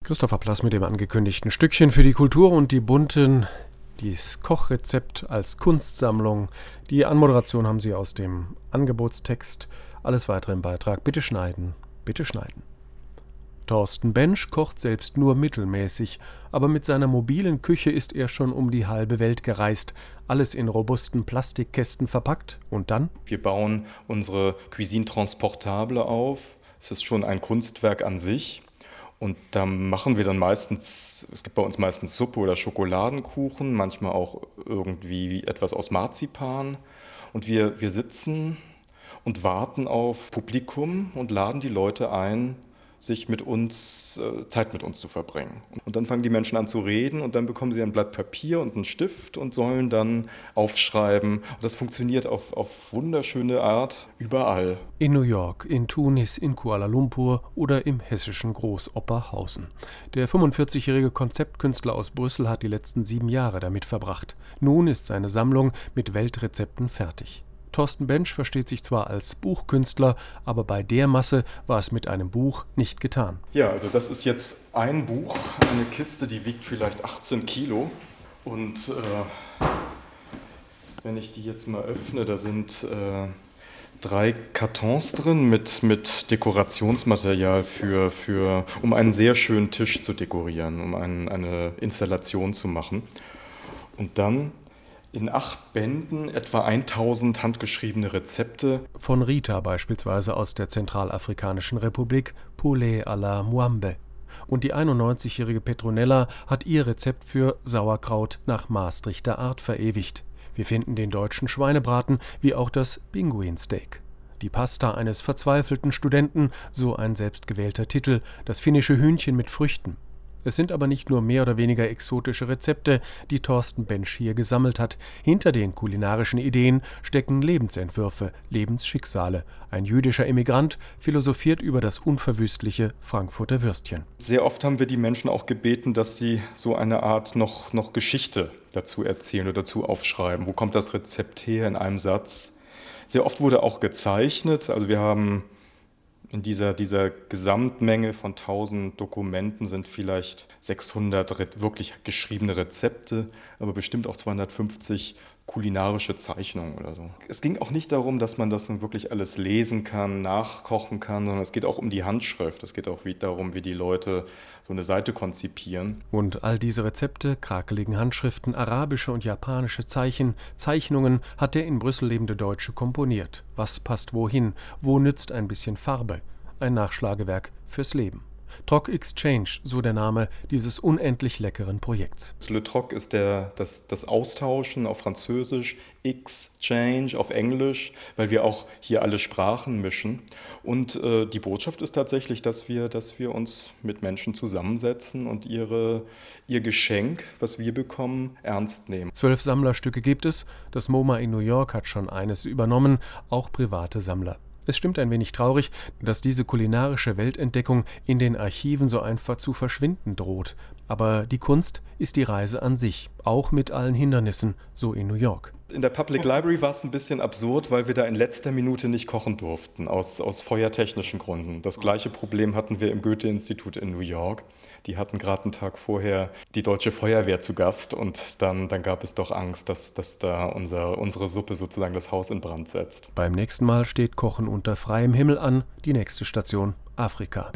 Christopher Plass mit dem angekündigten Stückchen für die Kultur und die bunten, dieses Kochrezept als Kunstsammlung. Die Anmoderation haben Sie aus dem Angebotstext. Alles weitere im Beitrag. Bitte schneiden, bitte schneiden. Thorsten Bensch kocht selbst nur mittelmäßig, aber mit seiner mobilen Küche ist er schon um die halbe Welt gereist. Alles in robusten Plastikkästen verpackt und dann? Wir bauen unsere Cuisine Transportable auf. Es ist schon ein Kunstwerk an sich. Und da machen wir dann meistens, es gibt bei uns meistens Suppe oder Schokoladenkuchen, manchmal auch irgendwie etwas aus Marzipan. Und wir sitzen und warten auf Publikum und laden die Leute ein, sich mit uns, Zeit mit uns zu verbringen. Und dann fangen die Menschen an zu reden und dann bekommen sie ein Blatt Papier und einen Stift und sollen dann aufschreiben. Und das funktioniert auf wunderschöne Art überall. In New York, in Tunis, in Kuala Lumpur oder im hessischen Großopperhausen. Der 45-jährige Konzeptkünstler aus Brüssel hat die letzten 7 Jahre damit verbracht. Nun ist seine Sammlung mit Weltrezepten fertig. Thorsten Bensch versteht sich zwar als Buchkünstler, aber bei der Masse war es mit einem Buch nicht getan. Ja, also das ist jetzt ein Buch, eine Kiste, die wiegt vielleicht 18 Kilo. Und wenn ich die jetzt mal öffne, da sind 3 Kartons drin mit Dekorationsmaterial um einen sehr schönen Tisch zu dekorieren, um eine Installation zu machen. Und dann in 8 Bänden etwa 1000 handgeschriebene Rezepte. Von Rita beispielsweise aus der Zentralafrikanischen Republik, Poulet à la Muambe. Und die 91-jährige Petronella hat ihr Rezept für Sauerkraut nach Maastrichter Art verewigt. Wir finden den deutschen Schweinebraten wie auch das Pinguinsteak. Die Pasta eines verzweifelten Studenten, so ein selbstgewählter Titel, das finnische Hühnchen mit Früchten. Es sind aber nicht nur mehr oder weniger exotische Rezepte, die Thorsten Bensch hier gesammelt hat. Hinter den kulinarischen Ideen stecken Lebensentwürfe, Lebensschicksale. Ein jüdischer Emigrant philosophiert über das unverwüstliche Frankfurter Würstchen. Sehr oft haben wir die Menschen auch gebeten, dass sie so eine Art noch Geschichte dazu erzählen oder dazu aufschreiben. Wo kommt das Rezept her in einem Satz? Sehr oft wurde auch gezeichnet. Also wir haben in dieser Gesamtmenge von 1000 Dokumenten sind vielleicht 600 wirklich geschriebene Rezepte, aber bestimmt auch 250 kulinarische Zeichnungen oder so. Es ging auch nicht darum, dass man das nun wirklich alles lesen kann, nachkochen kann, sondern es geht auch um die Handschrift. Es geht auch darum, wie die Leute so eine Seite konzipieren. Und all diese Rezepte, krakeligen Handschriften, arabische und japanische Zeichnungen hat der in Brüssel lebende Deutsche komponiert. Was passt wohin? Wo nützt ein bisschen Farbe? Ein Nachschlagewerk fürs Leben. Troc Exchange, so der Name dieses unendlich leckeren Projekts. Le Troc ist das Austauschen auf Französisch, Exchange auf Englisch, weil wir auch hier alle Sprachen mischen. Und die Botschaft ist tatsächlich, dass wir uns mit Menschen zusammensetzen und ihr Geschenk, was wir bekommen, ernst nehmen. 12 Sammlerstücke gibt es. Das MoMA in New York hat schon eines übernommen, auch private Sammler. Es stimmt ein wenig traurig, dass diese kulinarische Weltentdeckung in den Archiven so einfach zu verschwinden droht. Aber die Kunst ist die Reise an sich, auch mit allen Hindernissen, so in New York. In der Public Library war es ein bisschen absurd, weil wir da in letzter Minute nicht kochen durften, aus feuertechnischen Gründen. Das gleiche Problem hatten wir im Goethe-Institut in New York. Die hatten gerade einen Tag vorher die Deutsche Feuerwehr zu Gast und dann gab es doch Angst, dass da unsere Suppe sozusagen das Haus in Brand setzt. Beim nächsten Mal steht Kochen unter freiem Himmel an, die nächste Station Afrika.